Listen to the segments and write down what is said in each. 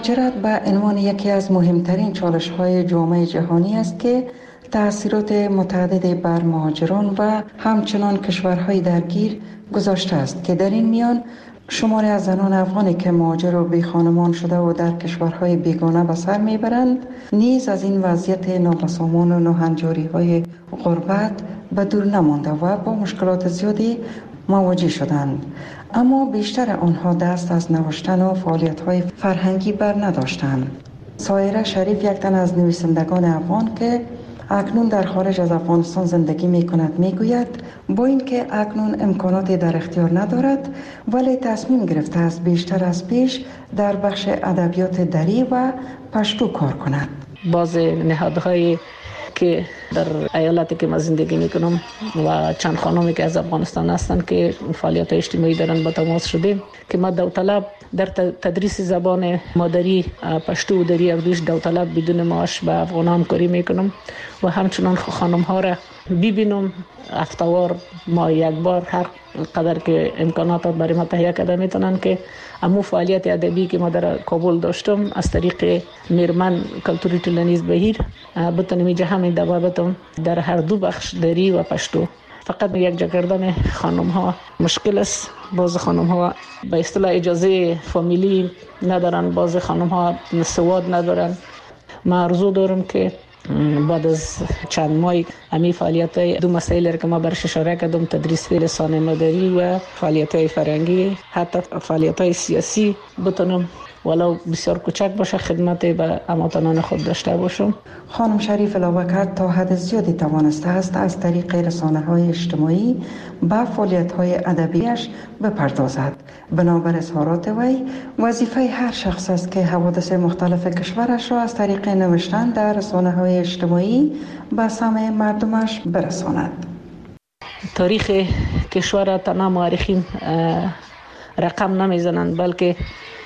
مهاجرت به عنوان یکی از مهمترین چالش‌های جامعه جهانی است که تأثیرات متعددی بر مهاجران و همچنان کشورهای درگیر گذاشته است که در این میان شماری از زنان افغانی که مهاجر و بی خانمان شده و در کشورهای بیگانه به سر میبرند نیز از این وضعیت نابسامان و ناهنجاری‌های غربت به دور نمانده و با مشکلات زیادی مواجه شدند، اما بیشتر آنها دست از نوشتن و فعالیت‌های فرهنگی بر نداشتند. سایره شریف یک تن از نویسندگان افغان که اکنون در خارج از افغانستان زندگی می کند می گوید با اینکه اکنون امکاناتی در اختیار ندارد ولی تصمیم گرفته است بیشتر از پیش در بخش ادبیات دری و پشتو کار کند. باز نهادهای که در ایالتی که من زندگی میکنم و چند خانمی که از افغانستان هستند که فعالیت اجتماعی دارن با تماس شدیم که ما داوطلب در تدریس زبان مادری پشتو و دری اردوش داوطلب بدون معاش با افغان همکاری میکنم و همچنان خانم ها را ببینم هفته‌وار ما یک بار هر قدر که امکانات برای ما تهیه کرده میتونن که امو فعالیت ادبی که ما در کابل داشتم از طریق میرمن کلتوری ټولنیز بهیر بتونم اینجا همین دوابطم در هر دو بخش دری و پشتو. فقط یک جا کردن خانم ها مشکل است. بعض خانم ها به اصطلاح اجازه فامیلی ندارن، بعض خانم ها سواد ندارن. ما آرزو دارم که بعد از چند ماه امی فعالیت‌های دو مسائل که ما برش اشاره کردم، تدریس لسان مادری و فعالیت‌های فرهنگی، حتی فعالیت‌های سیاسی بتونم ولو بسیار کوچک باشه خدمت به هموطنان خود داشته باشم. خانم شریف علاوه کرد تا حد زیادی توانسته است از طریق رسانه‌های اجتماعی به فعالیت‌های ادبیش بپردازد. بنابر اظهارات وی وظیفه هر شخص است که حوادث مختلف کشورش را از طریق نوشتن در رسانه‌های اجتماعی به سمع مردمش برساند. تاریخ کشور تنها مورخین رقم نمیزنند، بلکه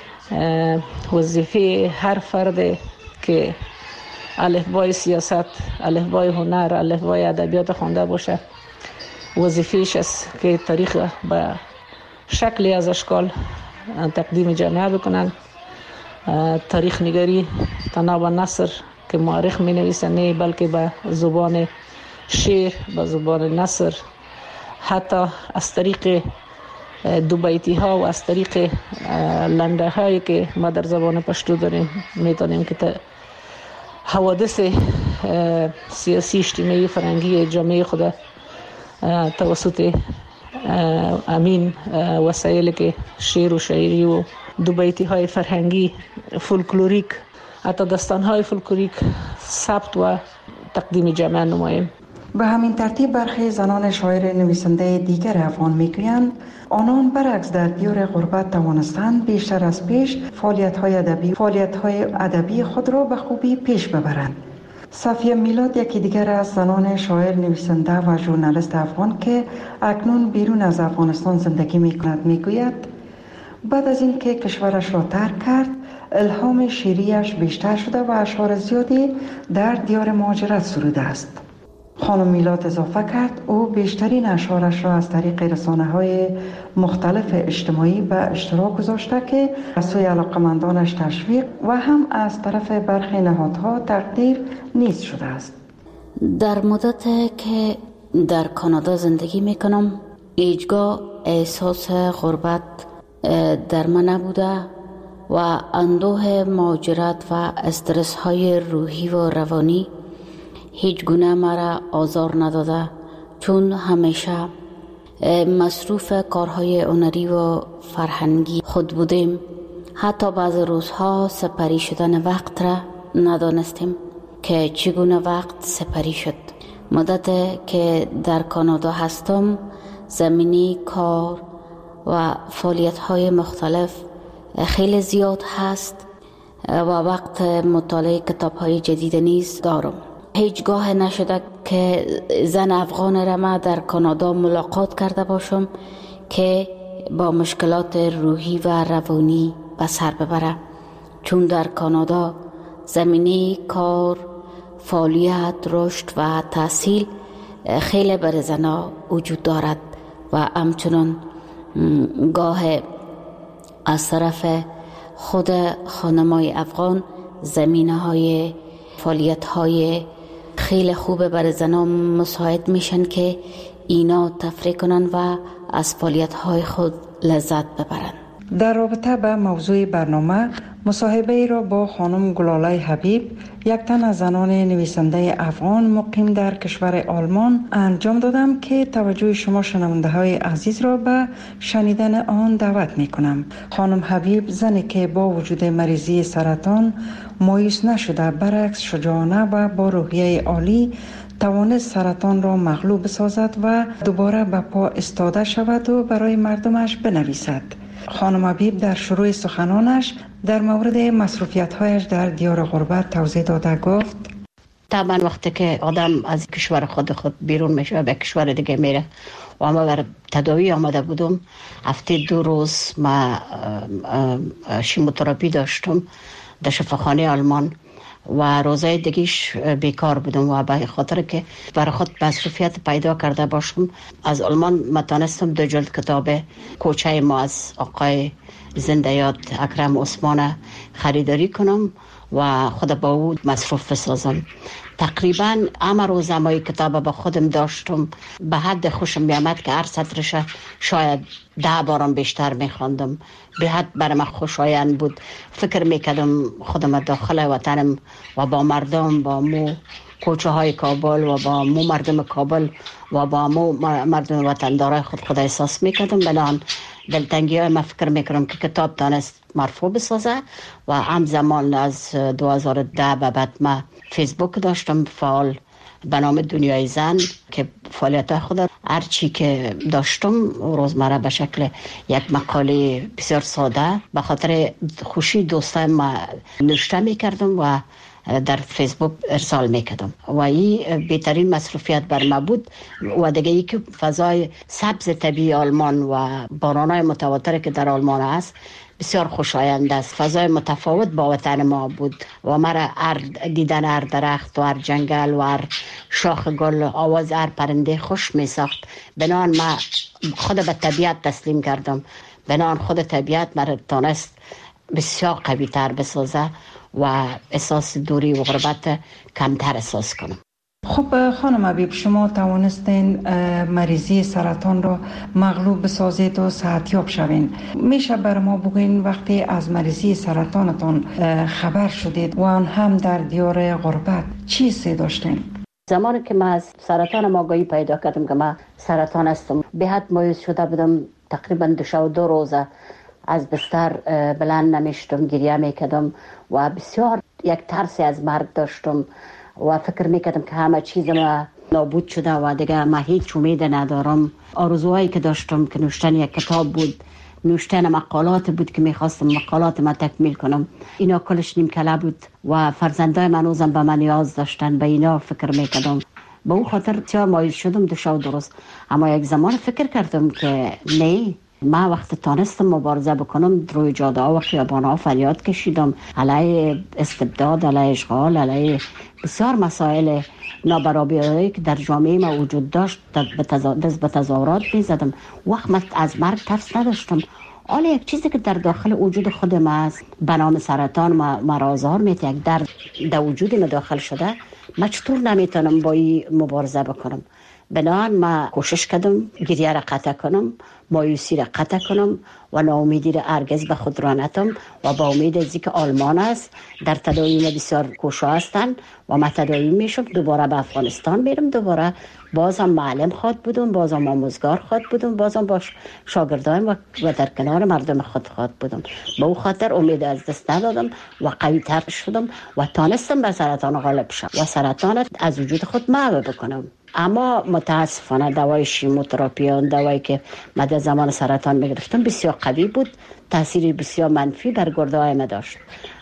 وظیفه هر فرد که الفبای سیاست، الفبای هنر، الفبای ادبیات خوانده باشه وظیفه‌اش است که تاریخ به شکلی از اشکال تقدیم جامعه بکنن. تاریخ نگاری تنها به نثر که مورخ می نویسه نه، بلکه به زبان شعر، به زبان نثر، حتی از طریق دو بیتی ها و از طریق لنده هایی که ما در زبان پشتو داریم میتونیم که حوادث سیاسی، اجتماعی، فرهنگی جامعه خود توسط امین وسایلی که شعر و شاعری و دو بیتی های فرهنگی، فولکلوریک، حتی داستان های فولکلوریک ثبت و تقدیم جامعه نماییم. به همین ترتیب برخی زنان شاعر نویسنده دیگر افغان میگویند آنان برعکس در دیار غربت توانستند بیشتر از پیش فعالیت‌های ادبی خود را به خوبی پیش ببرند. صفیه میلاد یکی دیگر از زنان شاعر نویسنده و ژورنالیست افغان که اکنون بیرون از افغانستان زندگی میکند میگوید بعد از اینکه کشورش را ترک کرد الهام شعریش بیشتر شده و اشعار زیادی در دیار مهاجرت سروده است. خانم میلاد اضافه کرد او بیشترین اشعارش را از طریق رسانه‌های مختلف اجتماعی به اشتراک گذاشته که از سوی علاقمندانش تشویق و هم از طرف برخی نهادها تقدیر نیز شده است. در مدت که در کانادا زندگی میکنم هیچگاه احساس غربت در من نبوده و اندوه مهاجرت و استرس های روحی و روانی هیچ گونه مرا آزار نداده، چون همیشه مصروف کارهای هنری و فرهنگی خود بودیم. حتی بعض روزها سپری شدن وقت را ندانستیم که چگونه وقت سپری شد. مدت که در کانادا هستم زمینی کار و فعالیت‌های مختلف خیلی زیاد هست و وقت مطالعه کتاب‌های جدید نیز دارم. هیچگاه نشده که زن افغان را ما در کانادا ملاقات کرده باشم که با مشکلات روحی و روانی به سر ببره، چون در کانادا زمینه کار، فعالیت، رشد و تحصیل خیلی بر زنها وجود دارد و همچنان گاه از طرف خود خانمای افغان زمینه های فعالیت های خیلی خوبه برای زنان مساعد میشن که اینا تفریح کنن و از فعالیت های خود لذت ببرن. در رابطه با موضوع برنامه مصاحبه ای را با خانم گلاله حبیب، یک تن از زنان نویسنده افغان مقیم در کشور آلمان انجام دادم که توجه شما شنونده های عزیز را به شنیدن آن دعوت می کنم. خانم حبیب زنی که با وجود مریضی سرطان مایوس نشده، برعکس شجاعانه و با روحیه عالی توانست سرطان را مغلوب سازد و دوباره به پا استاده شود و برای مردمش بنویسد. خانم حبیب در شروع سخنانش در مورد مصروفیت‌هایش در دیار غربت توضیح داده گفت: طبعا وقتی که آدم از کشور خود بیرون میشه و به کشور دیگه میره و ما بر تداوی آمده بودم، هفته 2 روز ما شیموتراپی داشتم در شفاخانه آلمان و روزای دیگیش بیکار بودم و به خاطر که برای خود مصروفیت پیدا کرده باشم از آلمان متانستم 2 جلد کتاب کوچه ما از آقای زنده یاد اکرم عثمان خریداری کنم و خود با او مصروف بسازم. تقریبا همه روز همه کتاب با خودم داشتم، به حد خوشم میامد که هر سطرش شاید 10 بارم بیشتر میخواندم. به حد برای من خوشایند بود. فکر میکردم خودم داخل وطنم و با مردم، با مو کوچه های کابل و با مو مردم کابل و با مو مردم وطندارای خود احساس میکردم. بنان دلتنگی های من فکر میکردم که کتاب دانست مرفوع بسازه و همزمان از 2010 به بعد من فیسبوک داشتم فعال به نام دنیای زن که فعالیت خود هر چی که داشتم روزمره به شکل یک مقاله بسیار ساده به خاطر خوشی دوستای ما نوشته میکردم و در فیسبوک ارسال میکردم و این بهترین مصروفیت بر ما بود. و دیگه ای که فضای سبز طبیعی آلمان و بارانای متواتر که در آلمان است بسیار خوشایند است. فضای متفاوت با وطن ما بود و مرا دیدن هر درخت و هر جنگل و هر شاخ گل، آواز هر پرنده خوش می ساخت. بنان ما خود به طبیعت تسلیم کردم. بنان خود طبیعت مرا تانست بسیار قوی تر بسازه و احساس دوری و غربت کمتر احساس کنم. خب خانم حبیب، شما توانستین مریضی سرطان را مغلوب بسازید و صحتیاب شوین. میشه بر ما بگوین وقتی از مریضی سرطانتان خبر شدید و آن هم در دیار غربت چی حسی داشتین؟ زمانی که من از سرطان آگاهی پیدا کردم که من سرطان هستم، به حد مایوس شده بودم. تقریبا 2 روزه از بستر بلند نمیشتم، گریه میکردم و بسیار یک ترسی از مرگ داشتم و فکر میکردم که همه چیز ما نابود شده و دیگه ما هیچ امید ندارم. آرزوهایی که داشتم که نوشتن یک کتاب بود، نوشتن مقالات بود که میخواستم مقالات ما تکمیل کنم، اینا کلش نیم کله بود و فرزندای من روزم به من نیاز داشتن. به اینا فکر میکردم. به اون خاطر بسیار مایوس شدم 2 روز. اما یک زمان فکر کردم که نه، ما وقت تانستم مبارزه بکنم روی جاده ها و خیابان ها فریاد کشیدم علیه استبداد، علیه اشغال، علیه بسیار مسائل نابرابری که در جامعه ما وجود داشت دست به تظاهرات میزدم. وقت من از مرگ ترس نداشتم. حالا یک چیزی که در داخل وجود خود ما است به نام سرطان مرا آزار میده، یک درد در وجود ما داخل شده، من چطور نمیتونم با این مبارزه بکنم؟ بنابراین ما کوشش کردم گریه را قطع کنم، مایوسی را قطع کنم و ناامیدی را هرگز به خود را نتم و با امید از اینکه آلمان است در تداوی ما بسیار کوشا هستند و ما تداوی میشم. دوباره به افغانستان میرم، دوباره بازم معلم خواد بودم، بازم آموزگار خواد بودم، بازم با شاگردان و در کنار مردم خود خواد بودم. به اون خاطر امید از دست ندادم و قوی تر شدم و تانستم به سرطان غالب شم و سرطان از وجود خود محو بکنم. اما متاسفانه دوای شیموتراپی، دوایی که من در زمان سرطان میگرفتم بسیار قوی بود، تاثیری بسیار منفی بر گرده های ما داشت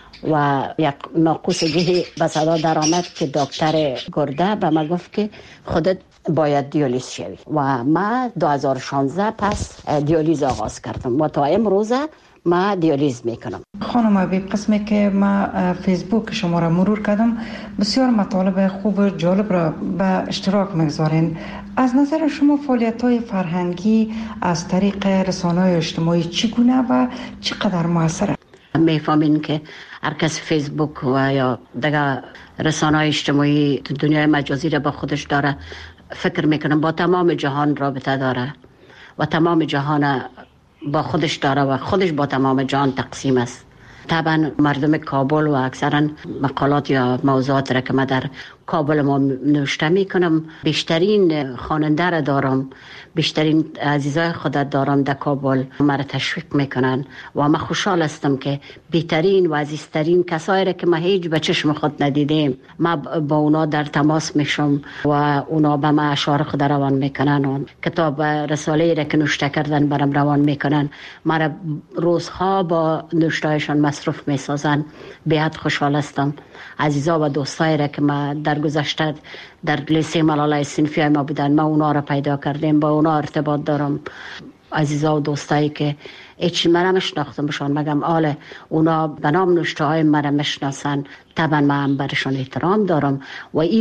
و یک ناقوسگی به صدا در آمد که دکتر گرده به من گفت که خودت باید دیالیز شوی و من 2016 پس دیالیز آغاز کردم و تا امروزه ما دیالیز میکنم. خانم حبیب، قسمی که ما فیسبوک شما را مرور کردم بسیار مطالب خوب و جالب را به اشتراک میگذارین. از نظر شما فعالیت‌های فرهنگی از طریق رسانه‌های اجتماعی چگونه و چقدر موثره؟ میفهمین که هر کس فیسبوک و یا دیگه رسانه‌های اجتماعی دنیای مجازی را با خودش داره، فکر میکنم با تمام جهان رابطه داره و تمام جهان با خودش داره و خودش با تمام جهان تقسیم است. طبعا مردم کابل و اکثرا مقالات یا موضوعات را که من در کابل ما نوشته میکنم، بیشترین خواننده را دارم، بیشترین عزیزای خودت دارم در کابل، مرا تشویق میکنن و من خوشحال هستم که بهترین و عزیزترین کسایی را که ما هیچ به چشم خود ندیدیم، ما با اونا در تماس میشم و اونا به ما اشعار خود روان میکنن و کتاب رساله را که نوشته کردن برام روان میکنن، مرا روزها با نوشتهایشان مصروف میسازن. بهت خوشحال هستم. عزیزا و دوستایی را که ما در گذشته در لیسه ملالای صنفی ما بودن، ما اونا را پیدا کردیم، با اونا ارتباط دارم. عزیزا و دوستایی که هیچی مرا مشناختم بشان مگم آله اونا به نام نوشته های مرا مشناسن، طبعا من هم برشان احترام دارم و این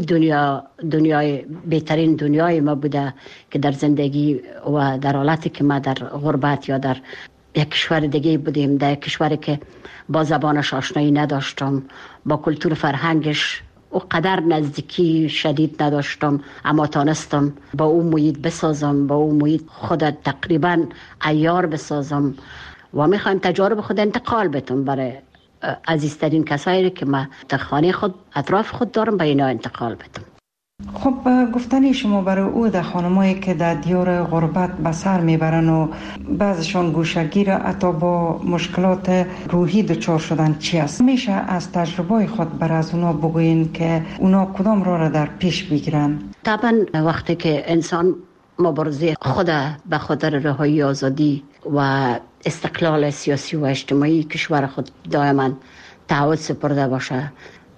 دنیای بهترین دنیای ما بوده که در زندگی و در حالتی که ما در غربت یا در یک کشور دیگه بودیم، در یک کشوری که با زبانش آشنایی نداشتم، با کلتور فرهنگش و قدر نزدیکی شدید نداشتم، اما تانستم با اون محیط بسازم، با اون محیط خود تقریبا عیار بسازم و میخوایم تجارب خود انتقال بتم برای عزیزترین کسایی که من در خانه خود اطراف خود دارم به اینا انتقال بتم. خب گفتنی شما برای او در خانمایی که در دیار غربت به سر میبرن و بعضشان گوشگیر حتی با مشکلات روحی دچار شدن چی است؟ میشه از تجربه خود بر از اونا بگوین که اونا کدام را در پیش بگیرن؟ طبعا وقتی که انسان مبارزه خود به خاطر رهایی آزادی و استقلال سیاسی و اجتماعی کشور خود دائما تعهد سپرده باشه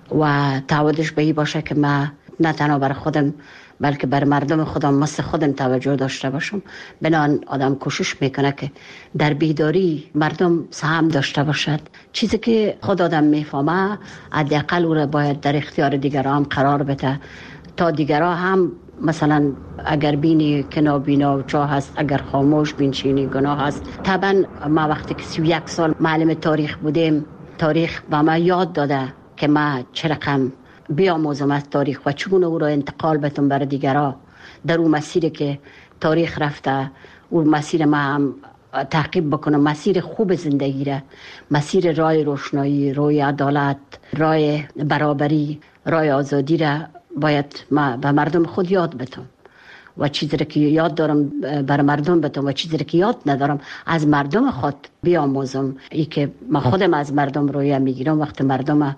و تعهدش به این باشه که من نه تنها بر خودم بلکه بر مردم خودم مثل خودم توجه داشته باشم، بنان آدم کوشش میکنه که در بیداری مردم سهم داشته باشد. چیزی که خود آدم میفهمه حداقل او را باید در اختیار دیگران هم قرار بده تا دیگران هم مثلا اگر بینی که نابینا چاه هست، اگر خاموش بینچینی گناه هست. طبعا ما وقتی که 31 سال معلم تاریخ بودیم، تاریخ به ما یاد داده که ما چه رقم بیاموزم از تاریخ و چگونه او را انتقال بتم برای دیگران در اون مسیری که تاریخ رفته، اون مسیر ما هم تعقیب بکنم، مسیر خوب زندگی را، مسیر رای روشنایی، رای عدالت، رای برابری، رای آزادی را باید ما به مردم خود یاد بتم و چیزی را که یاد دارم برای مردم بتم و چیزی را که یاد ندارم از مردم خود بیاموزم. ای که ما خودم از مردم رویه میگیرم، وقتی مردم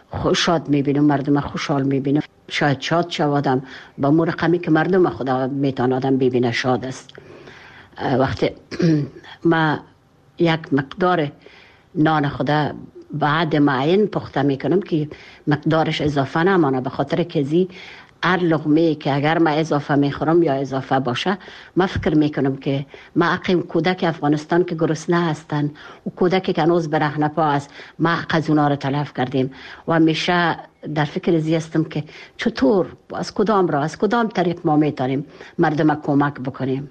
شاد میبینم، مردم خوشحال میبینم، شاید شاد شوادم با مو رقمی که مردم خدا میتونه آدم ببینه شاد است. وقتی ما یک مقدار نان خدا بعد معین پخته میکنم که مقدارش اضافه نمانه، به خاطر که هر لقمه که اگر ما اضافه میخورم یا اضافه باشه، ما فکر میکنم که ما اقیم کودک افغانستان که گرسنه هستن و کودکی که هنوز برهنه پا است، ما از اونا رو تلف کردیم و همیشه در فکر زیستم که چطور از کدام طریق ما میتونیم مردم کمک بکنیم،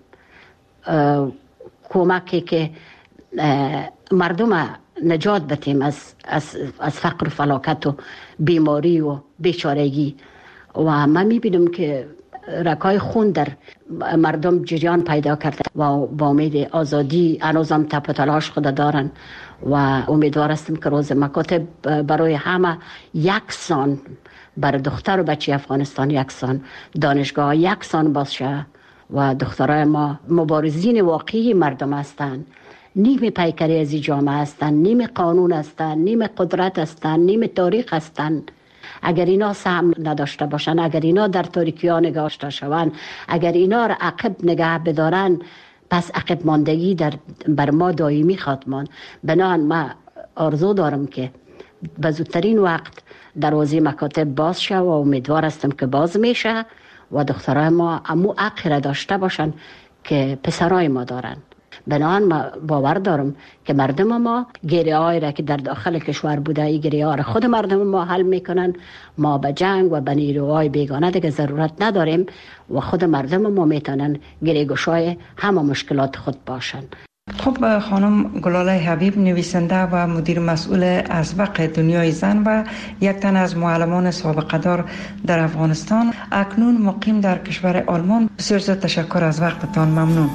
کمکی که مردم نجات بتیم از فقر و فلاکت و بیماری و بیچارگی. و من میبینم که رکای خون در مردم جریان پیدا کرده و با امید آزادی هنوزم تپ و تلاش خود دارن و امیدوار هستم که روز مکاتب برای همه یکسان، برای دختر و بچه افغانستان یکسان، دانشگاه یکسان باشه و دخترای ما مبارزین واقعی مردم هستند، نیم پیکری از جامعه هستند، نیم قانون هستند، نیم قدرت هستند، نیم تاریخ هستند. اگر اینا سهم نداشته باشن، اگر اینا در تاریکی ها نگاشته شوند، اگر اینا را عقب نگه بدارن، پس عقب ماندگی بر ما دائمی خواهد ماند. بنابراین ما آرزو دارم که به زودترین وقت دروازه مکاتب باز شه و امیدوار هستم که باز میشه و دخترای ما امو حق را داشته باشن که پسرای ما دارن. بنابراین ما باور دارم که مردم ما گریه هایی را که در داخل کشور بوده، این گریه ها را خود مردم ما حل میکنن. ما به جنگ و به نیروهای بیگانه دیگه ضرورت نداریم و خود مردم ما میتونن گریه گشای همه مشکلات خود باشن. خب خانم گلاله حبیب، نویسنده و مدیر مسئول ازبق دنیای زن و یک تن از معلمان سابقه دار در افغانستان، اکنون مقیم در کشور آلمان، بسیار زیاد تشکر از وقتتان. ممنون.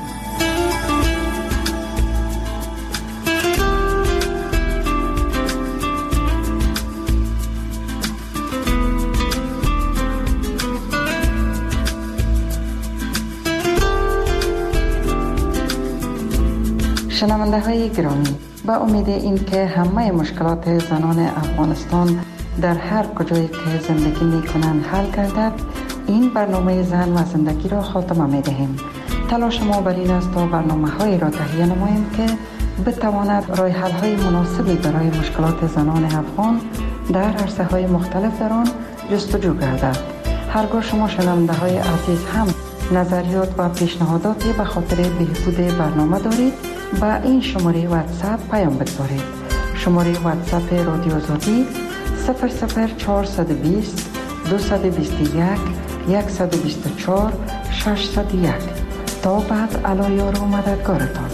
شنونده های گرامی، با امید این که همه مشکلات زنان افغانستان در هر کجایی که زندگی می کنند حل گردد، این برنامه زن و زندگی را خاتمه می دهیم. تلاش ما بر این است تا برنامه های را تهیه نماییم که بتواند راه حل های مناسبی برای مشکلات زنان افغان در عرصه های مختلف در آن جستجو گردد. هرگاه شما شنونده های عزیز هم نظریات و پیشنهاداتی به خاطر بهبود برنامه دارید، با این شماره واتساپ پیام بگذارید. شماره واتساپ رادیو آزادی 00420 221 124 601. تا بعد، علایار و مددگارتان.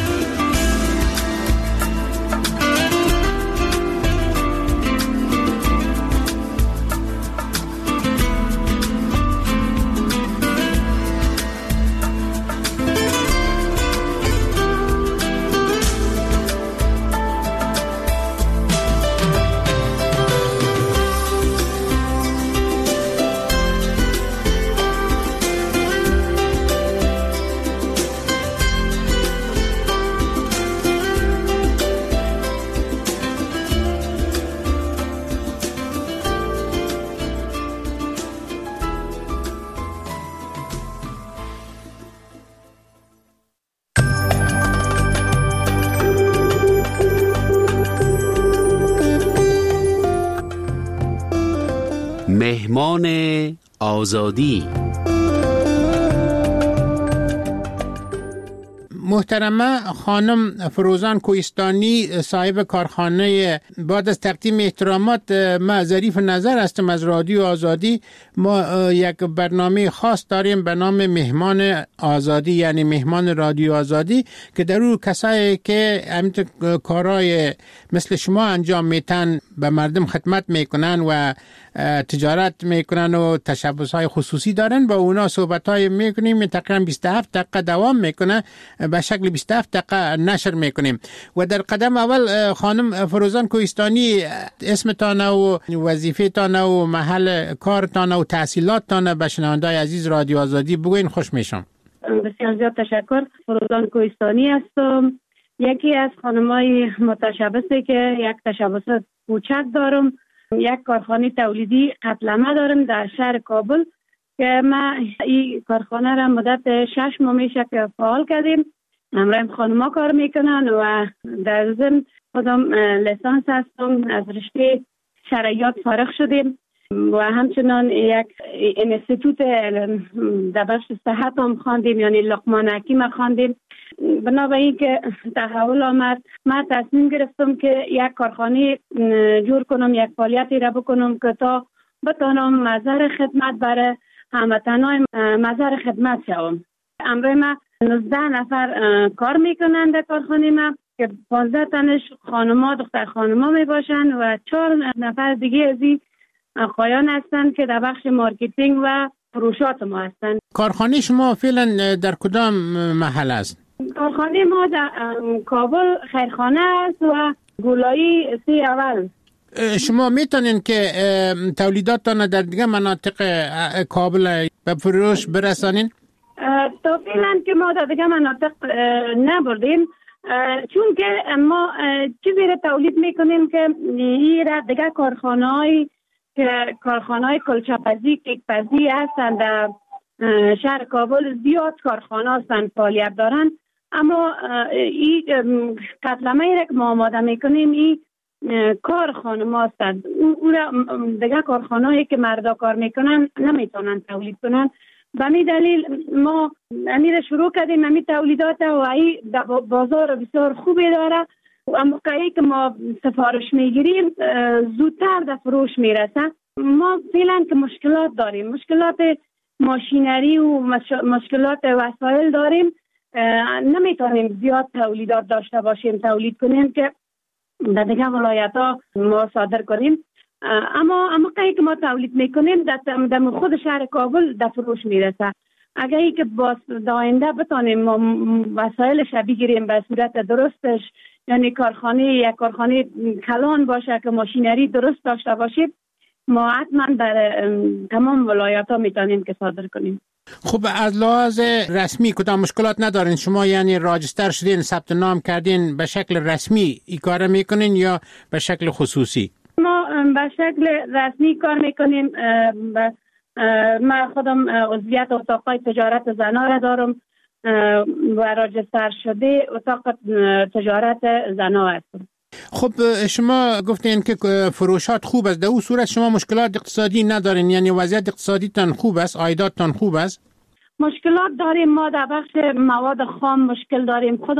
مهمان آزادی. محترمه خانم فروزان کوهستانی، صاحب کارخانه، بعد از تقدیم احترامات، ما ظریف نظر هستم از رادیو آزادی. ما یک برنامه خاص داریم به نام مهمان آزادی، یعنی مهمان رادیو آزادی، که در اون کسایی که همین کارهای مثل شما انجام میتن، به مردم خدمت میکنن و تجارت میکنن و تشبسهای خصوصی دارن، با اونا صحبتهای میکنیم. تقریبا 27 دقیقه دوام میکنه، به شکل 27 دقیقه نشر میکنیم. و در قدم اول خانم فروزان کوهستانی، اسمتان و وظیفه‌تان و محل کارتان و تحصیلاتتان به شنونده‌های عزیز رادیو آزادی بگوین. خوش میشم. بسیار زیاد تشکر. فروزان کوهستانی هستم، یکی از خانمای متشبثی که یک تشبث کوچک دارم. یک کارخانه تولیدی قتلمه دارم در شهر کابل که ما این کارخانه را مدت 6 ماه میشه که فعال کردیم. همراه خانم‌ها کار میکنن و در ضمن خودم لیسانس هستم، از رشته شرعیات فارغ شدیم و همچنان یک انستیتوت در بخش صحت هم خواندیم، یعنی لقمان حکیم خواندیم. بنابراین که تحول آمد، من تصمیم گرفتم که یک کارخانه جور کنم، یک فعالیتی را بکنم که تا بتانم مظهر خدمت برای هموطنان مظهر خدمت شوم. امروز ما 19 نفر کار میکنند در کارخانه ما که 15 تنش خانما، دختر خانما می باشند و 4 نفر دیگه از این آقایان هستند که در بخش مارکتینگ و فروشات ما هستند. کارخانه شما فعلا در کدام محل است؟ کارخانه ما در کابل خیرخانه است و گولایی 3 اول. شما میتونین که تولیداتتان در دیگه مناطق کابل به فروش برسانین؟ تا فعلا که ما در دیگه مناطق نبردیم، چون که ما چیزی را تولید میکنیم که این را دیگه کارخانه‌های کلچه‌پزی، کیک‌پزی هستند در شهر کابل. زیاد کارخانه هستند فعالیت دارند، اما این قتلمه را که ما آماده میکنیم این کار خانم هستند. او را دیگه کارخانه‌ای که مردا کار میکنن نمیتونن تولید کنن. به همین دلیل ما امیر شروع کردیم همین تولیدات و این بازار بسیار خوبی داره. اما موقعی که ما سفارش میگیریم زودتر در فروش میرسه. ما فعلا که مشکلات داریم، مشکلات ماشینری و مشکلات وسایل داریم. نمیتونیم زیاد تولیدات داشته باشیم، تولید کنیم که در دیگه ولایت ها ما صادر کنیم. اما قایی که ما تولید میکنیم در خود شهر کابل در فروش میرسه. اگر ای که باز آینده بتانیم ما وسایلش بگیریم به صورت درستش، یعنی یک کارخانه کلان باشه که ماشینری درست داشته باشیم، ما حتما در تمام ولایت ها میتونیم که صادر کنیم. خب از لحاظ رسمی کدام مشکلات ندارین شما؟ یعنی راجستر شدین، ثبت نام کردین، به شکل رسمی این کار میکنین یا به شکل خصوصی؟ ما به شکل رسمی کار میکنیم. من خودم عضویت اتاق تجارت زنا را دارم و راجستر شده اتاق تجارت زنا هستم. خب شما گفتین که فروشات خوب است، در اون صورت شما مشکلات اقتصادی ندارین؟ یعنی وضعیت اقتصادی تان خوب است، عایدات خوب است؟ مشکلات داریم. ما در بخش مواد خام مشکل داریم. خود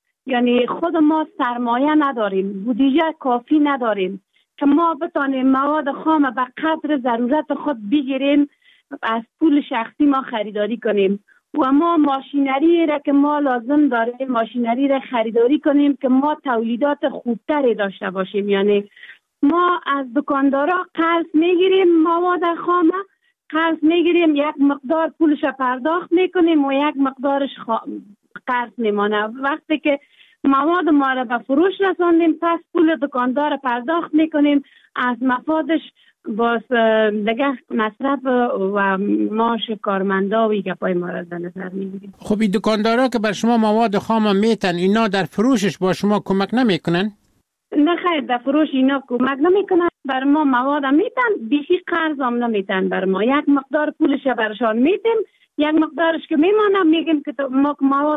ما سرمایه نداریم، بودجه کافی نداریم که ما بتانیم مواد خام به قدر ضرورت خود بگیریم، از پول شخصی ما خریداری کنیم و ما ماشینری را که ما لازم داریم ماشینری را خریداری کنیم که ما تولیدات خوبتری داشته باشیم. یعنی ما از دکاندارا قرض میگیریم، مواد خام قرض میگیریم، یک مقدار پولش پرداخت میکنیم و یک مقدارش قرض میمانه. وقتی که مواد ما را به فروش رساندیم پس پول دکاندار پرداخت میکنیم، از مفادش باز دیگه مصرف و معاش کارمندا و گپای ما را در نظر میگیریم. خب این دکاندارا که بر شما مواد خام میتن، اینا در فروشش با شما کمک نمیکنن؟ نه خیر، در فروش اینا کمک نمیکنن، بر ما مواد میتن، بیشی قرض هم نمیتن بر ما. یک مقدار پولش برشان میتیم، یک مقدارش که میمانم میگیم که ما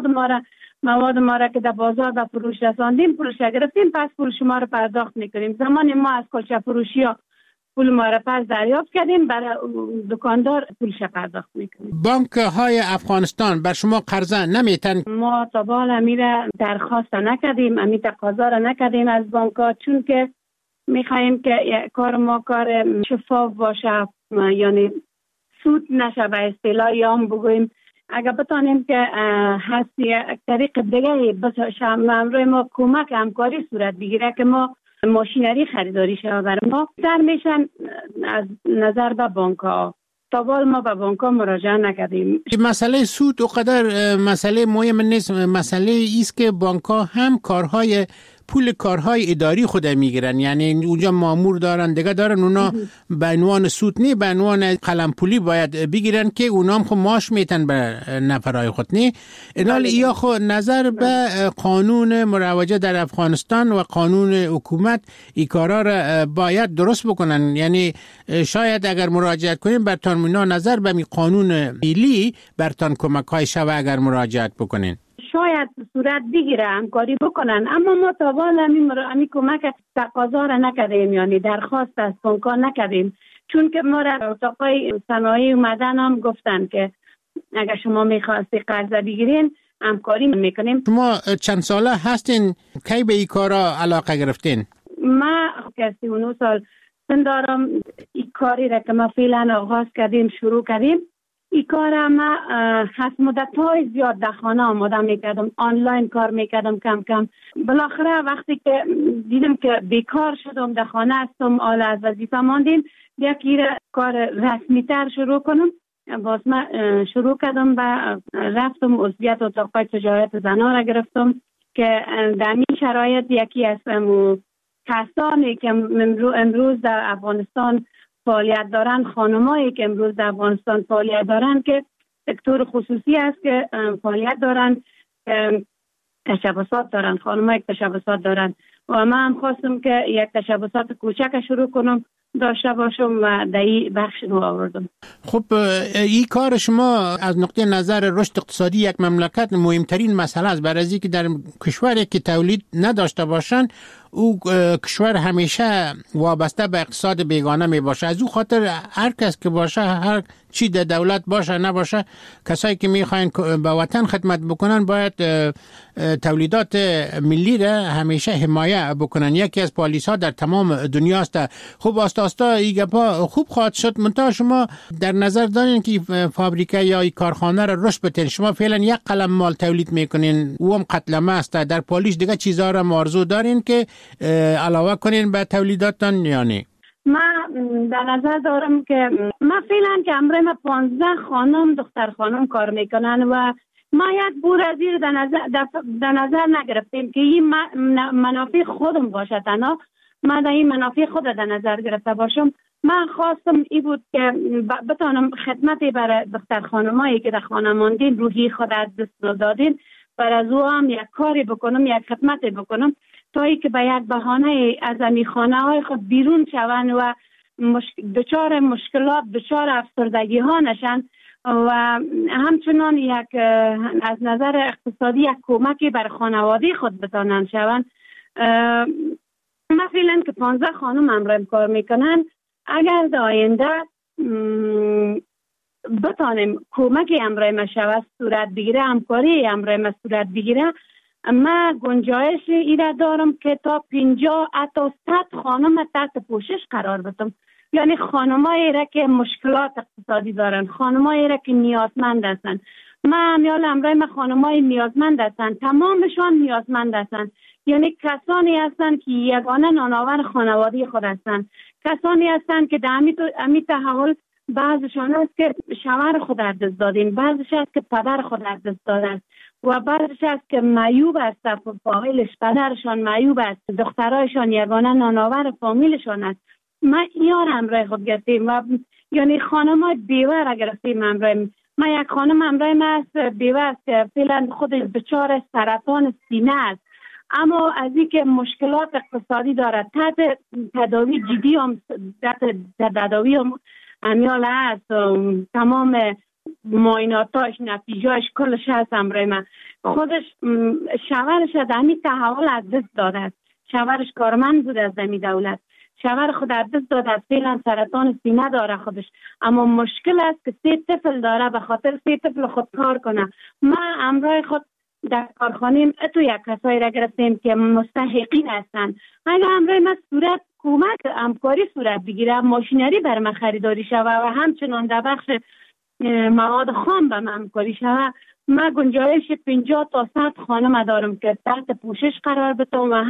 مواد ما را که در بازار به فروش رساندیم پولش گرفتیم، پس پول شما را پرداخت میکنیم. زمانی ما از کلچه فروشی ها پول ما را پس دریافت کردیم، برای دکاندار پولش پرداخت میکنیم. بانک های افغانستان بر شما قرضه نمیتن؟ ما تا بال امیره درخواست نکردیم، امی تقاضا را نکردیم از بانک ها، چون که میخواییم که کار ما کار شفاف باشه، یعنی سود نشه به اصطلاح عام بگویم. اگر بتانیم که هستی طریق دیگه بشه امروی ما کمک همکاری صورت بگیره که ما ماشینری خریداری شده بر ما در میشن از نظر به بانک ها. تا بال ما به بانک ها مراجعه نکردیم. مسئله سود اقدر مسئله مهم نیست، مسئله ایست که بانک ها هم پول کارهای اداری خود میگیرن، یعنی اونجا مامور دارن دیگه دارن، اونا به عنوان سود نه به عنوان قلم پولی باید بگیرن که اونا هم خود معاش میتن به نفرای خود نه. انال یا خود نظر به قانون مروجه در افغانستان و قانون حکومت این کارا را باید درست بکنن. یعنی شاید اگر مراجعت کنیم برتان اونا نظر به می قانون ملی برتان کمک های شوه اگر مراجعت بکنین شاید صورت بگیره همکاری بکنن. اما ما تا حالا همین کمک تقاضا را نکردیم، یعنی درخواست از بانک نکردیم، چون که ما را اتاقای صنایع اومدن هم گفتن که اگر شما میخواستی قرض بگیرین همکاری میکنیم. شما چند ساله هستین کی به این کارا علاقه گرفتین؟ ما 39 سال سن دارم. این کاری را که ما فعلا آغاز کردیم شروع کردیم. این کار ما از مدت‌های زیاد در خانه آماده میکردم، آنلاین کار میکردم کم کم. بالاخره وقتی که دیدم که بیکار شدم در خانه هستم، آل از وظیفه ماندیم، یکی کار رسمی تر شروع کنم. باز من شروع کردم و رفتم عضویت اتاق تجارت زنا را گرفتم که در این شرایط یکی از کسانی که امروز در افغانستان فعالیت دارن، خانمایی که امروز در افغانستان فعالیت دارن که سکتور خصوصی است که فعالیت دارن، تشبثات دارن، خانمایی که تشبثات دارن و من هم خواستم که یک تشبثات کوچک شروع کنم داشته باشم و در این بخش رو آوردم. خب این کار شما از نقطه نظر رشد اقتصادی یک مملکت مهمترین مسئله است، برای اینکه در کشوری که تولید نداشته باشن او کشور همیشه وابسته به اقتصاد بیگانه می باشه. از او خاطر هر کس که باشه، هر چی در دولت باشه نباشه، کسایی که میخواین به وطن خدمت بکنن باید تولیدات ملی را همیشه حمایه بکنن. یکی از پالیس ها در تمام دنیاست. خوب آستا ایگه پا خوب خواهد شد. منتها شما در نظر دارین که فابریکه یا کارخانه را رشد بتین. شما فعلا یک قلم مال تولید میکنین، او هم قتلمه است. در پالیش دیگه چیزها را آرزو دارین که علاوه کنین به تولیداتان یا نه؟ من در نظر دارم که ما فعلا که امروز ما 15 خانم دختر خانم کار میکنن و ما یک بور از این در نظر نگرفتیم که این منافع خودم باشه. تنها من در این منافع خود در نظر گرفته باشم. من خواستم این بود که بتانم خدمتی برای دختر خانمایی که در خانه ماندین، روحی خود از دست دادین، برای او هم یک کاری بکنم، یک خدمتی بکنم تا ای که به یک بهانه از امی خانه های خود بیرون شوند و دچار مشکلات، دچار افسردگی ها نشن و همچنان یک از نظر اقتصادی یک کمکی بر خانواده خود بتانند شوند. مثلا که 15 خانم امروز کار میکنن، اگر در آینده بتانیم کمک امروز ما شود صورت بگیره، همکاری امروز ما صورت بگیره، ما گنجایش ایره دارم که تا 50 حتی 100 خانم تحت پوشش قرار بدم. یعنی خانمایی را که مشکلات اقتصادی دارن، خانمایی را که نیازمند هستن. ما میال امروز ما خانمای نیازمند هستن، تمامشان نیازمند هستن. یعنی کسانی هستن که یگانه نانآور خانواده خود هستن، کسانی هستن که در امی تحول بعضشان هست که شوهر خود از دست دادین، بعضش هست که پدر خود از دست دادن و بعضش هست که معیوب است، فامیلش پدرشان معیوب است، دخترایشان یگانه نانآور فامیلشان است. ما ایار امروز خود گرفتیم و یعنی خانمای بیوه را گرفتیم امروز. ما یک خانم امروز ما است بیوه است که فعلا خودش دچار سرطان سینه است، اما از اینکه مشکلات اقتصادی دارد، تحت تداوی جدی هم تداوی هم امیال هست، تمام معایناتاش نتیجهش کلش هست. امروز من خودش شوهرش در همین تحول از دست داده است. شوهرش کارمند بود از همین دولت، شوهر خود از دست داده است، فعلا سرطان سینه داره خودش، اما مشکل است که 3 طفل داره، به خاطر 3 طفل خود کار کنه. ما امروز خود در کارخانه اتو یک کسایی را گرفتیم که مستحقین هستند. اگر امروز ما صورت کمک همکاری صورت بگیره، ماشینری بر من خریداری شوه و همچنان در بخش مواد خام به من همکاری شوه، ما گنجایش 50 تا 100 خانم دارم که تحت پوشش قرار بدم و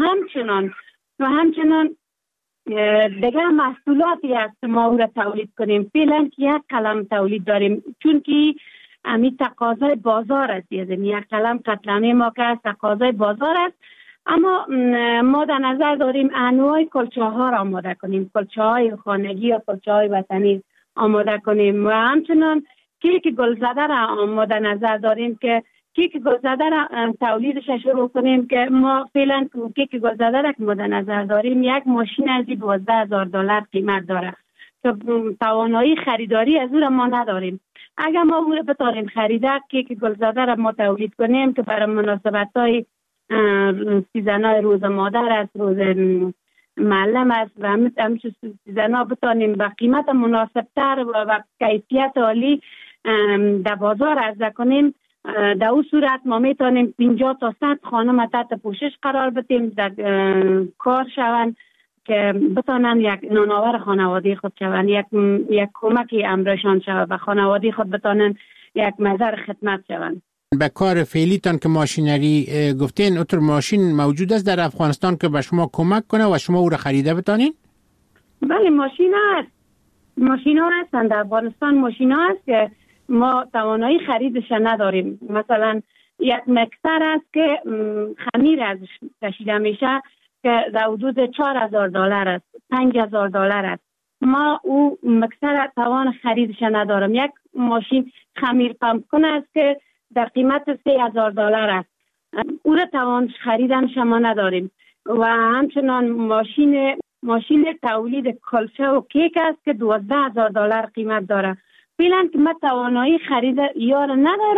همچنان دیگه محصولاتی هست ما او را تولید کنیم. فعلا که یک قلم تولید داریم، چون که امی تقاضای بازار است. یعنی یک قلم قطلمه ما که از تقاضای بازار است، اما ما در نظر داریم انواع کلچه ها را آماده کنیم، کلچه های خانگی یا کلچه های وطنی آماده کنیم و همچنان کیک گلزده را آماده نظر داریم که کیک گلزده را تولیدش شروع کنیم که ما فعلا کیک گلزده را که ما در نظر داریم یک ماشین از $12,000 قیمت داره که توانایی خریداری از او را ما نداریم. اگر ما او را بتاریم خریده کیک گلزده را ما تولید کنیم که برای مناسبت های سیزنای روز مادر است، روز معلم است و همچون سیزنا بتانیم با قیمت مناسب تر و کیفیت عالی در بازار عرضه کنیم، در اون صورت ما میتونیم 50 تا 100 خانم تحت پوشش قرار بدیم، در کار شوند که بتانن یک نانآور خانواده خود شوند، یک کمکی امرشان شود و خانواده خود بتانن یک مظهر خدمت شوند. به کار فعلیتان که ماشینری گفتین، اتر ماشین موجود است در افغانستان که به شما کمک کنه و شما او را خریده بتانین؟ بله ماشین هست، ماشین ها هستند در افغانستان، ماشین ها هست که ما توانایی خریدش نداریم. مثلا یک مکسر است که خمیر ازش کشیده میشه که در حدود $4,000 است، $5,000 است. ما او مکسر توان خریدش ندارم. یک ماشین خمیر پمپ کنه است که در قیمت $3,000 است، او را توان خریدن شما نداریم. و همچنان ماشین تولید کلچه و کیک است که $12,000 قیمت داره. فعلا که من توانایی خرید یار ندارم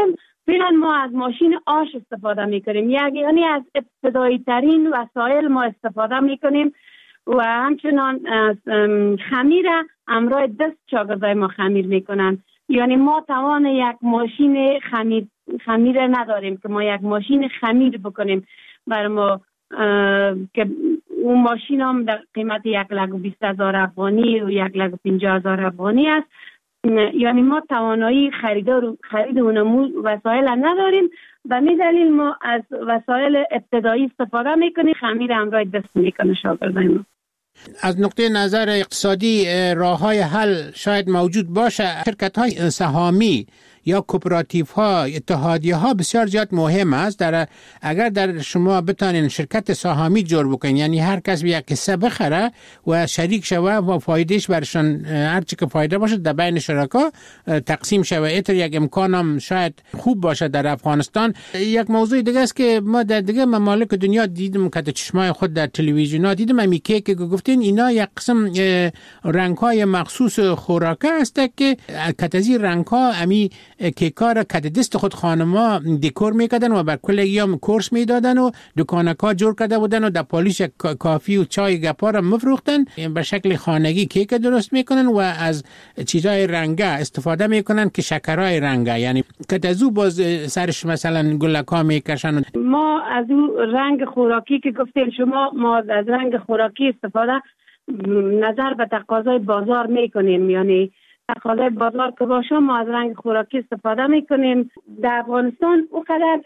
فعلا ما از ماشین آش استفاده میکنیم، یعنی از ابتدایی ترین وسایل ما استفاده میکنیم و همچنان از خمیر همراه دست شاگردای ما خمیر میکنن. یعنی ما توان یک ماشین خمیر نداریم که ما یک ماشین خمیر بکنیم برای ما، که اون ماشین هم در قیمت 1,20,000 افغانی و 1,50,000 افغانی است. یعنی ما توانایی خرید اون وسایل نداریم، به می دلیل ما از وسایل ابتدایی استفاده میکنیم، خمیر همراه دست میکنه شاگردای ما. از نقطه نظر اقتصادی راه‌های حل شاید موجود باشه. شرکت‌های سهامی یا کوپراتیوها، اتحادیه‌ها بسیار زیاد مهم است. اگر در شما بتانین شرکت سهامی جور بکنین، یعنی هر کس یک حصه بخره و شریک شوه و فایدهش برشان هر چی که فایده باشه در بین شرکا تقسیم شوه، ایتر یک امکانم شاید خوب باشه در افغانستان. یک موضوع دیگه است که ما در دیگه ممالک دنیا دیدم که چشمای خود در تلویزیون‌ها دیدم، امی که گفتین اینا یک قسم رنگ‌های مخصوص خوراکه است که کتازی رنگ‌ها امی کیکار کد دست خود خانما دکور میکردن و بر کل ایام کورس میدادن و دکانکا جور کرده بودن و در پالیش کافی و چای گپا را مفروختن، به شکل خانگی کیک درست میکنن و از چیزای رنگه استفاده میکنن که شکرهای رنگه، یعنی کدازو باز سرش مثلا گلکا میکشن. ما از او رنگ خوراکی که گفتین شما، ما از رنگ خوراکی استفاده نظر به تقاضای بازار میکنیم، یعنی تقاضای بازار که باشه ما از رنگ خوراکی استفاده میکنیم. در افغانستان اونقدر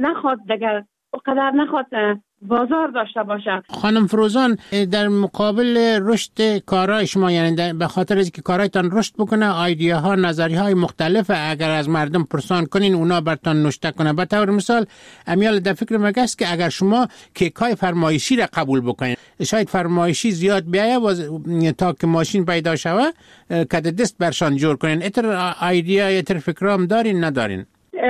نخواد بازار داشته باشه. خانم فروزان، در مقابل رشد کارهای شما، یعنی به خاطر از که کارهایتان رشد بکنه، ایدیاها، نظریهای مختلف اگر از مردم پرسان کنین اونا برتان نشته کنه. به طور مثال امیال در فکر مگست که اگر شما کیکای فرمایشی را قبول بکنین، شاید فرمایشی زیاد بیایه و تا که ماشین پیدا شوه کد دست برشان جور کنین. اتر ایدیا، اتر فکرام دارین ندارین؟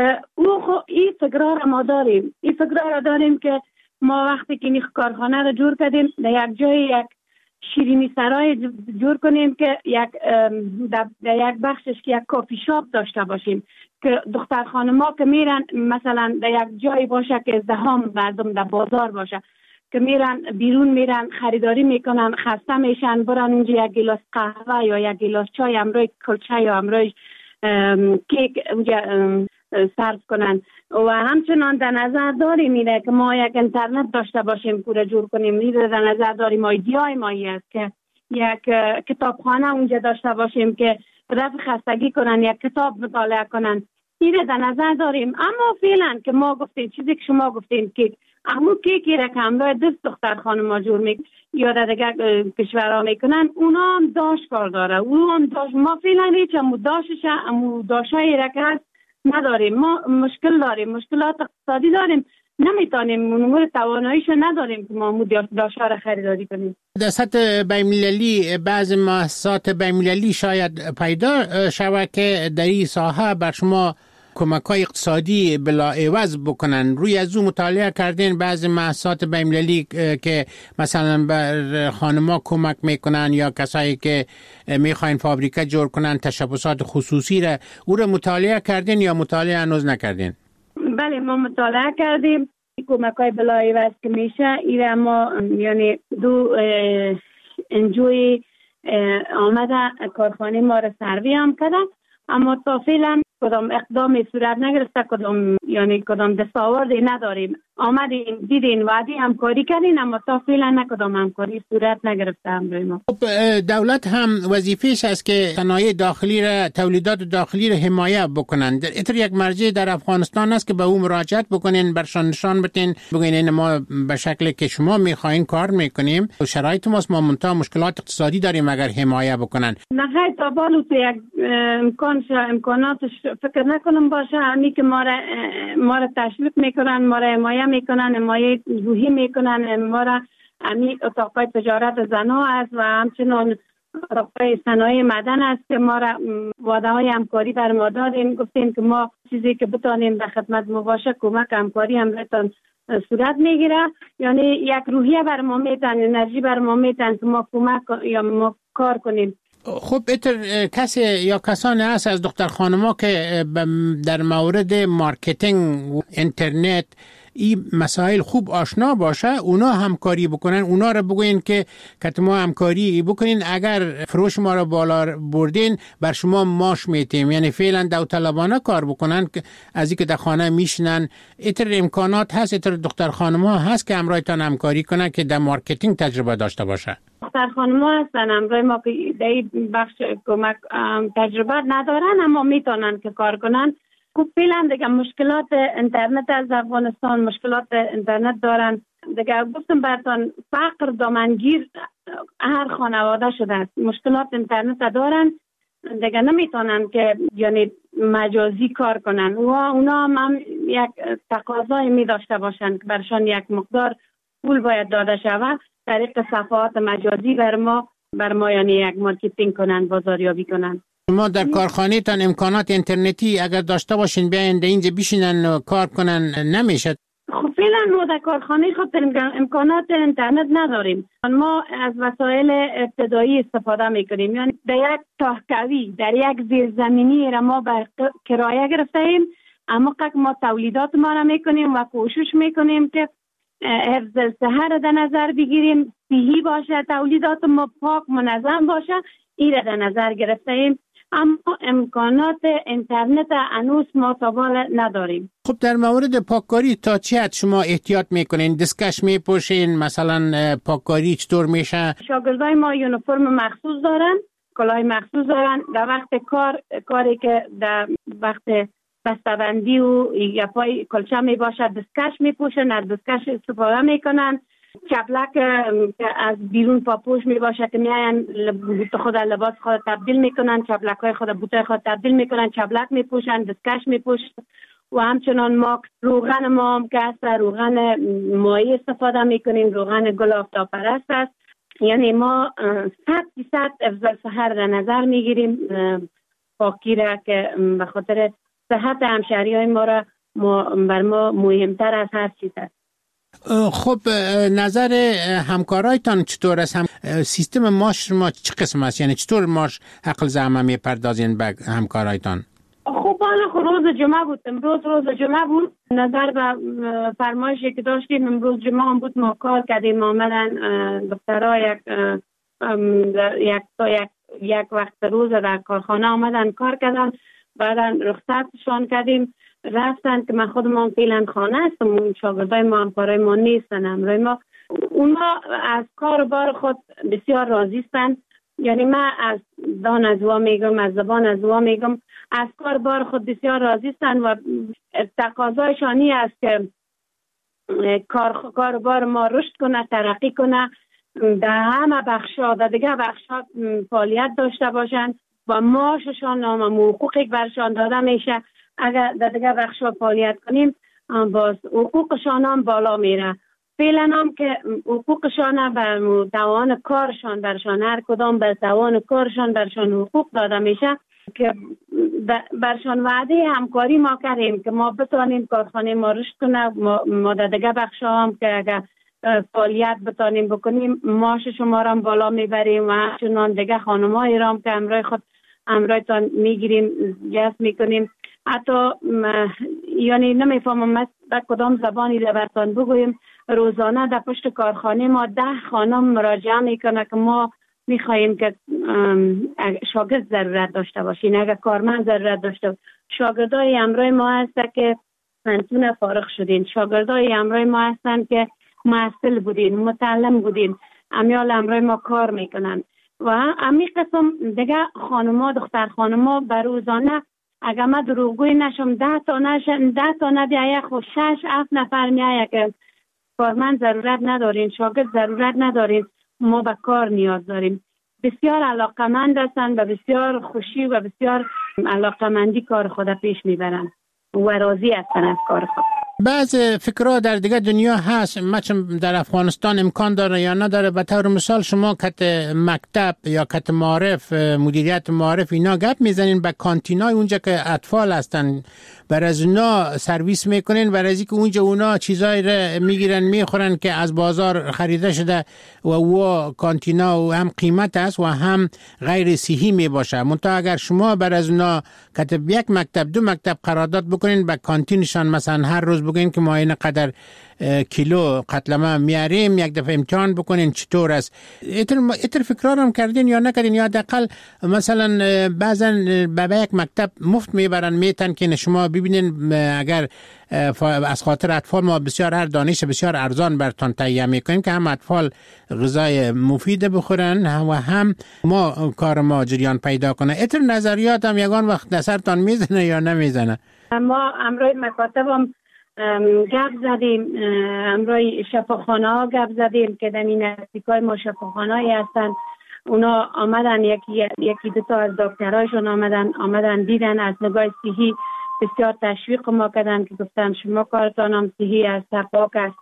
این فکرها را ما داریم. این فکرها را داریم که ما وقتی که این کارخانه را جور کردیم در یک جای یک شیرینی سرای جور کنیم که در یک بخشش که یک کافی شاپ داشته باشیم که دختر خانما که میرن مثلا در یک جایی باشه که ازدحام مردم در بازار باشه که میرن بیرون، میرن خریداری میکنن، خسته میشن، برن اونجا یک گلاس قهوه یا یک گلاس چای همراه کلچه یا همراه کیک اونجا صرف کنن. و همچنان در نظر داریم میره که ما یک اینترنت داشته باشیم که جور کنیم. میره در نظر داریم ایدیای مایی است که یک کتابخانه اونجا داشته باشیم که رفع خستگی کنن، یک کتاب مطالعه کنن. میره در نظر داریم. اما فعلا که ما گفتیم چیزی که شما گفتیم که همون کیکی را که همراه دست دختر خانم جور میکنن یا در دیگر کشورها میکنن، اونا هم داشت کار داره. اونا هم داشت. ما فعلا هیچ همون داشتایی را که هست نداریم. ما مشکل داریم، مشکلات اقتصادی داریم، نمیتونیم امور تواناییشو نداریم که ما داشتها را خریداری کنیم. در سطح بین‌المللی بعض مؤسسات بین‌المللی شاید پیدا شود که در این ساحه بر شما کمک‌های اقتصادی بلا عوض بکنن. روی از اون مطالعه کردین بعض مؤسسات بین‌المللی که مثلا بر خانما کمک میکنن یا کسایی که میخواین فابریکه جور کنن تشبثات خصوصی را، او را مطالعه کردین یا مطالعه هنوز نکردین؟ بله ما مطالعه کردیم. کمک‌های بلا عوض که میشه ایره ما یعنی دو انجوی آمده کارخانه ما را سروی هم کردن، اما تا فعلا کدام اقدامی صورت نگرفته، کدام دستاوردی نداریم. آمدین دیدین وعده همکاری کردین اما تا فعلا نکدام همکاری صورت نگرفته همروی ما. دولت هم وظیفه‌اش است که صنایع داخلی را، تولیدات داخلی را حمایت بکنن. اتر یک مرجع در افغانستان است که به اون مراجعت بکنین، برشان نشان بدین، بگین ما به شکلی که شما میخواین کار میکنیم، شرایط ماست، ما منتها مشکلات اقتصادی داریم اگر حمایت بکنن. نه تا بالو تو یک امکاناتش فکر نکنم باشه. همی که ما را تشویق میکنن، ما را حمایت میکنن، حمایت روحی میکنن. ما را همی اتاقای تجارت زنها است و همچنان اتاقای صنایع معدن است که ما را وعده های همکاری بر ما دادین. گفتین که ما چیزی که بتانیم در خدمت ما باشه کمک همکاری هم بتان صورت میگیره. یعنی یک روحیه بر ما میتن، انرژی بر ما میتن که ما کمک یا ما کار کنیم. خب اتر کسی یا کسانی هست از دختر خانما که در مورد مارکتینگ و اینترنت این مسائل خوب آشنا باشه، اونا همکاری بکنن، اونا رو بگوین که ما همکاری بکنین، اگر فروش ما رو بالا بردین بر شما ماش میتیم، یعنی فعلا داوطلبانه کار بکنن که از اینکه در خانه میشنن. ایتر امکانات هست، ایتر دختر خانما هست که همراهتان همکاری کنن که در مارکتینگ تجربه داشته باشه. دختر خانما هستن همراه ما که در بخش کمک تجربه ندارن اما میتونن که کار کنن. خب فعلا دیگه مشکلات اینترنت از افغانستان، مشکلات اینترنت دارن دیگه. گفتم براتون فقر دامنگیر هر خانواده شده است، مشکلات اینترنت دارن دیگه، نمیتونن که یعنی مجازی کار کنن. و اونا هم یک تقاضای می داشته باشن که برشان یک مقدار پول باید داده شود طریق صفحات مجازی بر ما یعنی یک مارکتینگ کنن، بازاریابی کنن. ما در کارخانه تان امکانات اینترنتی اگر داشته باشین بیاین در اینجا بشینن و کار کنن نمیشه؟ خب فعلا ما در کارخانه خود امکانات اینترنت نداریم. ما از وسایل ابتدایی استفاده میکنیم، یعنی در یک تاهکوی در یک زیرزمینی را ما بر کرایه گرفتیم، اما ما تولیدات ما را میکنیم و کوشش میکنیم که حفظ الصحه را در نظر بگیریم، صحی باشه، تولیدات ما پاک منظم باشه، این را در نظر گرفتیم، اما امکانات اینترنت هنوز ما تا نداریم. خب در مورد پاککاری تا چه حد شما احتیاط میکنین؟ دستکش میپوشین؟ مثلا پاککاری چطور میشه؟ شاگردای ما یونیفرم مخصوص دارن، کلاه مخصوص دارن. در وقت کاری که در وقت بسته‌بندی و یا پای کلچه می باشد دستکش میپوشن، از دستکش استفاده میکنن. چپلک که از بیرون پاپوش می باشه که میاین بوت خود لباس خود تبدیل میکنن، چپلک های خود بوت خود تبدیل میکنن، چپلک میپوشن، دستکش میپوشن. و همچنان ما روغن ما هم که هست روغن مایی استفاده میکنیم، روغن گل آفتاب پرست است. یعنی ما 100% افضل صحه در نظر میگیریم، پاکی را که به خاطر صحت همشهریای ما را بر ما مهمتر از هر چیز است. خب نظر همکارایتان چطور است؟ سیستم ماش ما چه قسم است؟ یعنی چطور ماش حقل زحمه میپردازین به همکارایتان؟ خب روز جمعه بود، امروز روز جمعه بود، نظر به فرمایشی که داشتیم امروز جمعه هم بود، ما کار کردیم. آمدن دخترها یک وقت روز در کارخانه آمدن کار کردن، بعدا رخصتشان کردیم رفتن که من خودم فعلا خانه هستم، شاگردای ما همکارای ما نیستن همراه ما. اونا از کار بار خود بسیار راضی هستن، یعنی من از دان از وا میگم، از زبان از وا میگم، از کار بار خود بسیار راضی هستن و تقاضایشانی است که کار بار ما رشد کنه، ترقی کنه، در همه بخشا در دیگه بخشا فعالیت داشته باشن و معاششان و حقوقی برشان داده میشه. اگر در دیگه بخشا فعالیت کنیم باز حقوقشان هم بالا میره. فعلا هم که حقوقشان بر توان کارشان برشان، هر کدام بر توان کارشان برشان حقوق داده میشه که برشان وعده همکاری ما کردیم که ما بتانیم کارخانه ما رشد کنه. ما در دیگه بخشا هم که اگر فعالیت بتانیم بکنیم معاش شما را بالا میبریم و چنان دیگه خانم‌های را که همراهتان میگیریم جذب میکنیم. حتی یعنی نمیفهمم به کدام زبانی در برتان بگویم، روزانه در پشت کارخانه ما 10 خانم مراجعه میکنه که ما میخواییم که شاگرد ضرورت داشته باشین، اگر کارمند ضرورت داشته باشین. شاگردای همراه ما هست که پنتون فارغ شدین، شاگردای همراه ما هستن که محصل بودین، متعلم بودین، امیال همراه ما کار میکنن. و امی قسم دیگه خانما، دختر خانما بر روزانه اگر ما دروغگوی نشم 10 تا ندیه خود 6-7 نفر میایه که کارمند ضرورت ندارین، شاگرد ضرورت ندارین، ما به کار نیاز داریم. بسیار علاقمند هستن و بسیار خوشی و بسیار علاقمندی کار خود پیش میبرن و راضی هستن از کار خود. بعض فکرها در دیگه دنیا هست، مثلا در افغانستان امکان داره یا نداره. به طور مثال شما کت مکتب یا کت معارف، مدیریت معارف، اینا گپ میزنین به کانتینای اونجا که اطفال هستن، بر از اونا سرویس میکنین، بر از اینکه اونجا اونا چیزایی رو میگیرن میخورن که از بازار خریده شده و کانتینا و هم قیمت است و هم غیر صحی می باشه. منتها اگر شما بر از اونا کتب یک مکتب 2 مکتب قرارداد بکنین، به کانتینشان مثلا هر روز بگین که ما این قدر کیلو قتلمه میاریم، یک دفعه امتحان بکنین چطور است. ایتر فکرار هم کردین یا نکردین؟ یا حداقل مثلا بعضا به یک مکتب مفت میبرن میتن که شما ببینین اگر از خاطر اطفال ما بسیار هر دانش بسیار ارزان برتان تهیه میکنیم که هم اطفال غذای مفید بخورن و هم ما کار ما جریان پیدا کنه. ایتر نظریات هم یگان وقت نظرتان میزنه یا نمیزنه؟ ما امروز مکاتب هم گپ زدیم، امروز شفاخانه ها گپ زدیم که در این نزدیکای ما شفاخانه هایی هستن. اونا آمدن، یکی 2 تا از دکترهاشون آمدن دیدن، از نگاه صحی بسیار تشویق ما کردن که گفتن شما کارتان هم صحی است، پاک است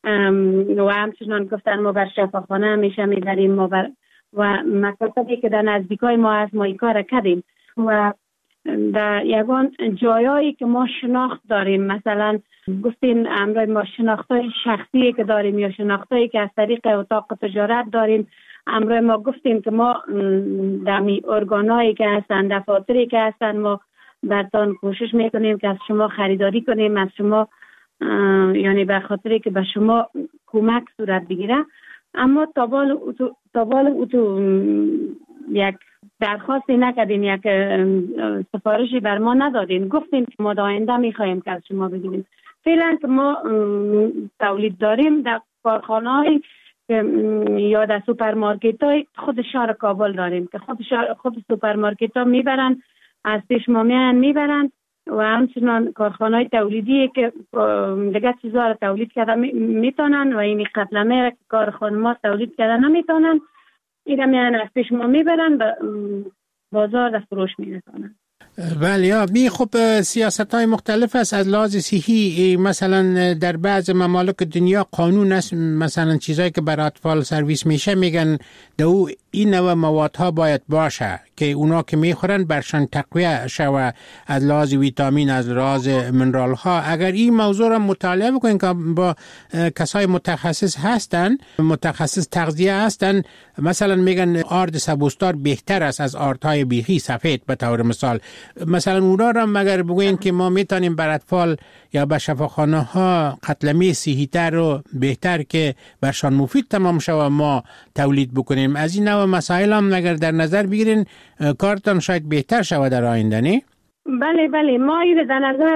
و همچنان گفتن ما بر شفاخانه همیشه میبریم و مکاتبی که در نزدیکای ما هست ما این کار کردیم. و در یگان جایایی که ما شناخت داریم، مثلا گفتین امروز ما شناختای شخصی که داریم یا شناختایی که از طریق اتاق تجارت داریم، امروز ما گفتیم که ما دمی ارگانایی که هستن، دفاتری که هستن، ما برتان کوشش میکنیم که از شما خریداری کنیم، از شما یعنی به خاطری که به شما کمک صورت بگیره. اما تابال اوتو یک درخواستی نکردین، یک سفارشی بر ما ندادین. گفتیم که ما آینده میخوایم که از شما بگیریم. فعلا که ما تولید داریم در کارخانه‌های یا در سوپرمارکت‌های خود شهر کابل داریم که خود سوپرمارکت‌ها میبرن، از پیش ما میبرن و همچنان کارخانه‌های تولیدی که دیگه چیزا رو تولید کرده میتونن و این قتلمه که کارخانه ما تولید کرده نمیتونن، اینا میان از پیش ما میبرن به بازار در فروش میرسونن. بله. خب سیاست‌های مختلف است از لحاظ صحی. مثلا در بعض ممالک دنیا قانون است، مثلا چیزایی که برای اطفال سرویس میشه میگن دو این نوع موادها باید باشه که اونا که میخورن برشان تقویه شوه از لحاظ ویتامین، از لحاظ منرال ها. اگر این موضوع را مطالعه بکنین که با کسای متخصص هستن، متخصص تغذیه هستن، مثلا میگن آرد سبوستار بهتر است از آردهای بیخی سفید به طور مثال. مثلا اونا را مگر بگوین که ما میتونیم بر اطفال یا به شفاخانه ها قتلمی صحی‌تر و بهتر که برشان مفید تمام شوه ما تولید بکنیم. از این نوع مسائل هم اگر در نظر بگیرین کارتان شاید بهتر شوه در آینده، نه؟ بله ما این در نظر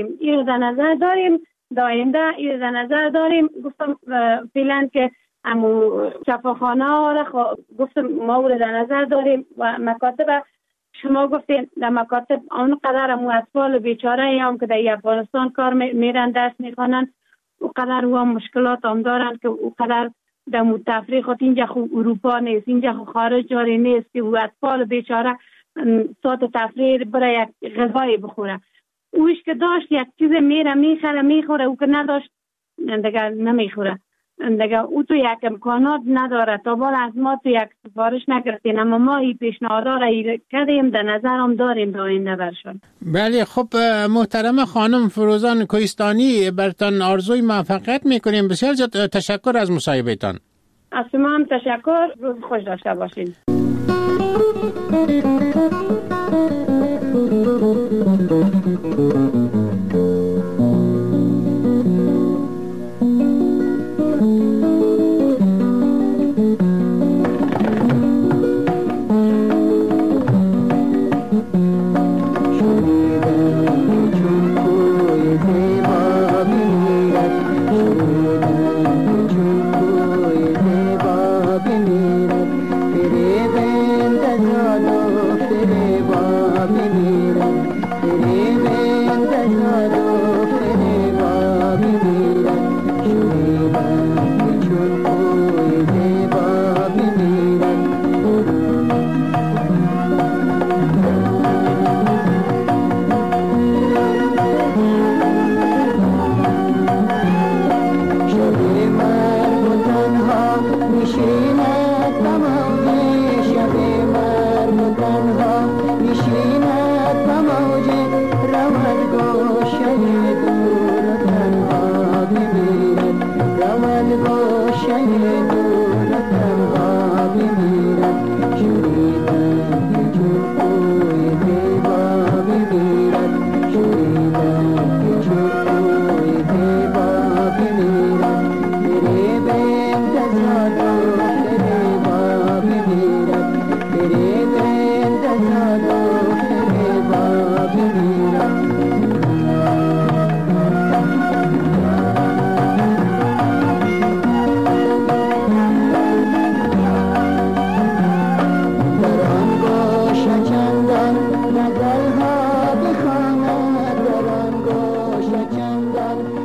داریم در آینده این در نظر داریم. گفتم فعلا که امو شفاخانه ها را گفتم ما در نظر داریم و مکاتب شما گفتین در مکاتب اون قدر امو اطفال بیچاره هم که در افغانستان کار میرن درس میخوانن او قدر هم مشکلات هم دارن که او قدر در تفریح خود اینجا خو اروپا نیست، اینجا خو خارج جاری نیست که او اطفال بیچاره ساعت تفریح برای یک غذای بخوره. اوش که داشت یک چیز میخوره او که نداشت دیگه نمیخوره دیگه. او تو یک امکانات نداره. تا بال از ما تو یک سفارش نگرفتین، اما ما این پیشنهادها را کردیم در نظرم داریم در آینده برشون. بله. خب محترم خانم فروزان کوهستانی، برتان آرزوی موفقیت میکنیم. بسیار تشکر از مصاحبهتان. از شما هم تشکر. روز خوش داشته باشین.